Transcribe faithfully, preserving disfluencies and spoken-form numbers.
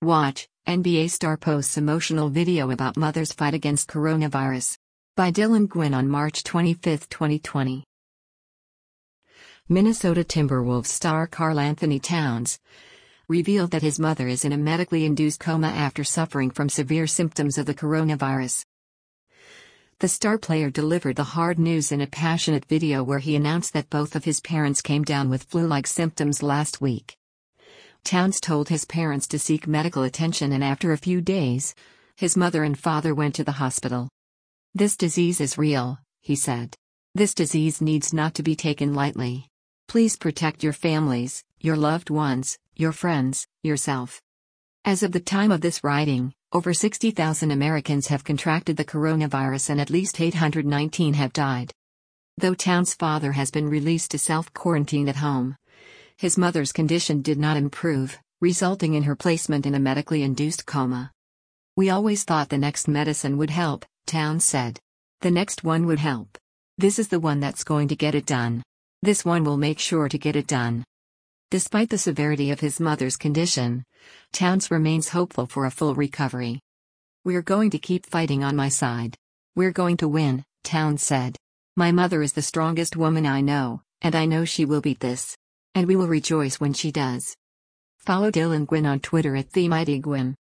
Watch, N B A star posts emotional video about mother's fight against coronavirus. By Dylan Gwynn on March twenty-fifth, twenty twenty. Minnesota Timberwolves star Karl-Anthony Towns revealed that his mother is in a medically induced coma after suffering from severe symptoms of the coronavirus. The star player delivered the hard news in a passionate video where he announced that both of his parents came down with flu-like symptoms last week. Towns told his parents to seek medical attention, and after a few days, his mother and father went to the hospital. "This disease is real," he said. "This disease needs not to be taken lightly. Please protect your families, your loved ones, your friends, yourself." As of the time of this writing, over sixty thousand Americans have contracted the coronavirus and at least eight hundred nineteen have died. Though Towns' father has been released to self-quarantine at home, his mother's condition did not improve, resulting in her placement in a medically induced coma. "We always thought the next medicine would help," Towns said. "The next one would help. This is the one that's going to get it done. This one will make sure to get it done." Despite the severity of his mother's condition, Towns remains hopeful for a full recovery. "We're going to keep fighting on my side. We're going to win," Towns said. "My mother is the strongest woman I know, and I know she will beat this. And we will rejoice when she does." Follow Dylan Gwynn on Twitter at TheMightyGwynn.